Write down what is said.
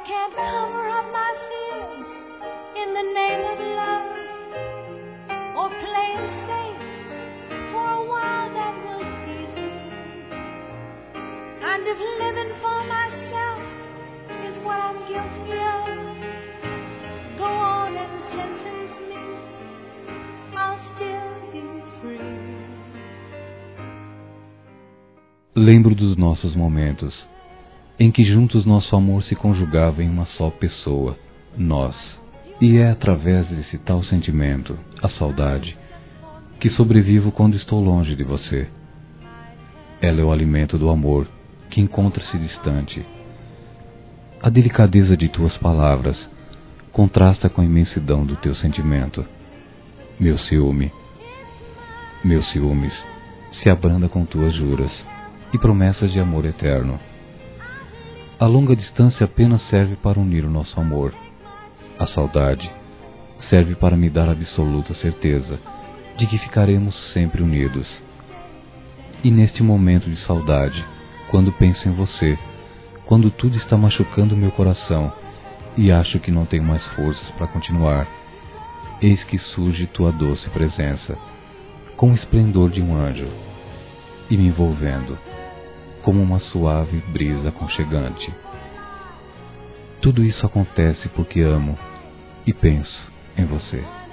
can't cover up my sins in the name of love or play it safe. For a while that was easy. And if living for myself is what I'm guilty of, go on and sentence me, I'll still be free. Lembro dos nossos momentos, em que juntos nosso amor se conjugava em uma só pessoa, nós. E é através desse tal sentimento, a saudade, que sobrevivo quando estou longe de você. Ela é o alimento do amor, que encontra-se distante. A delicadeza de tuas palavras contrasta com a imensidão do teu sentimento. Meus ciúmes se abranda com tuas juras e promessas de amor eterno. A longa distância apenas serve para unir o nosso amor. A saudade serve para me dar absoluta certeza de que ficaremos sempre unidos. E neste momento de saudade, quando penso em você, quando tudo está machucando meu coração e acho que não tenho mais forças para continuar, eis que surge tua doce presença, com o esplendor de um anjo, e me envolvendo como uma suave brisa aconchegante. Tudo isso acontece porque amo e penso em você.